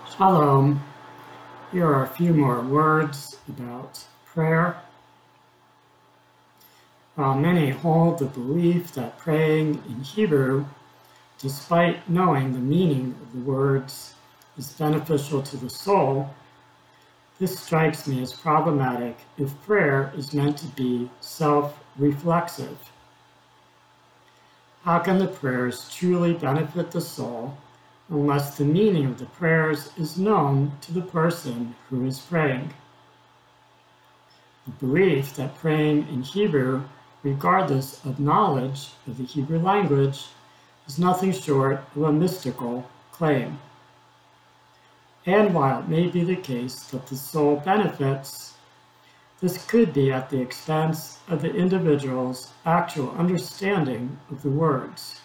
Shalom. Here are a few more words about prayer. While many hold the belief that praying in Hebrew, despite knowing the meaning of the words, is beneficial to the soul, this strikes me as problematic if prayer is meant to be self-reflexive. How can the prayers truly benefit the soul unless the meaning of the prayers is known to the person who is praying? The belief that praying in Hebrew, regardless of knowledge of the Hebrew language, is nothing short of a mystical claim. And while it may be the case that the soul benefits, this could be at the expense of the individual's actual understanding of the words.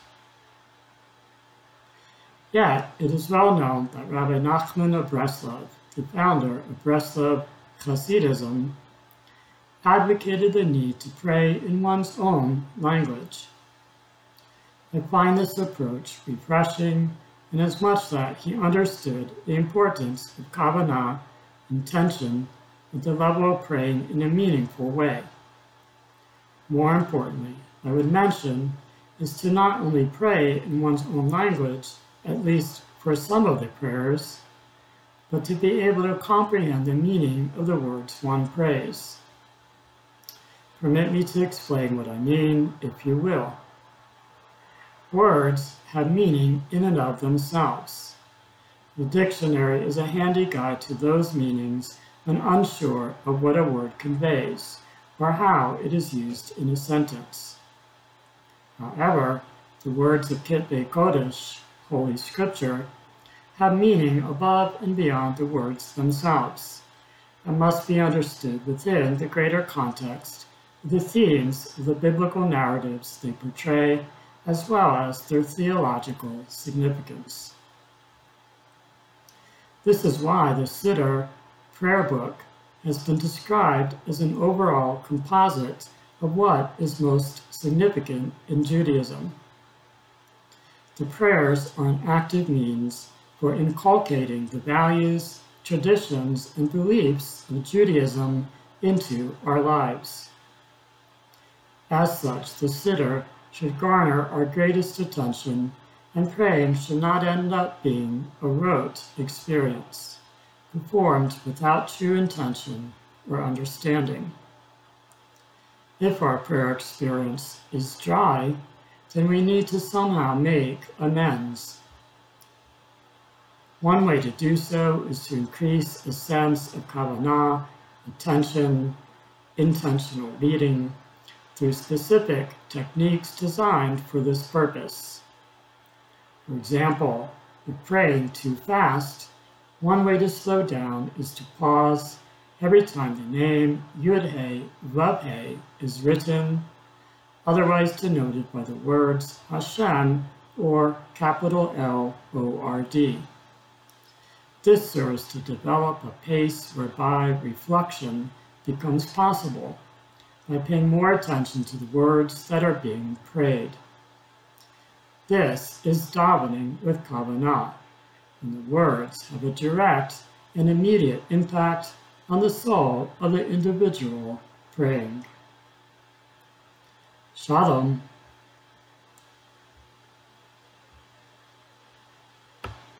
Yet, it is well known that Rabbi Nachman of Breslov, the founder of Breslov Hasidism, advocated the need to pray in one's own language. I find this approach refreshing inasmuch that he understood the importance of kavanah, intention, at the level of praying in a meaningful way. More importantly, I would mention, is to not only pray in one's own language, at least for some of the prayers, but to be able to comprehend the meaning of the words one prays. Permit me to explain what I mean, if you will. Words have meaning in and of themselves. The dictionary is a handy guide to those meanings when unsure of what a word conveys, or how it is used in a sentence. However, the words of Ketbei Kodesh, Holy Scripture, have meaning above and beyond the words themselves, and must be understood within the greater context of the themes of the biblical narratives they portray, as well as their theological significance. This is why the Siddur prayer book has been described as an overall composite of what is most significant in Judaism. The prayers are an active means for inculcating the values, traditions, and beliefs of Judaism into our lives. As such, the Siddur should garner our greatest attention, and praying should not end up being a rote experience, performed without true intention or understanding. If our prayer experience is dry, then we need to somehow make amends. One way to do so is to increase a sense of kavanah, attention, intentional reading, through specific techniques designed for this purpose. For example, if praying too fast, one way to slow down is to pause every time the name Yud-He, Vav-He is written, otherwise denoted by the words Hashem or capital L-O-R-D. This serves to develop a pace whereby reflection becomes possible by paying more attention to the words that are being prayed. This is davening with kavanah, and the words have a direct and immediate impact on the soul of the individual praying. Shalom.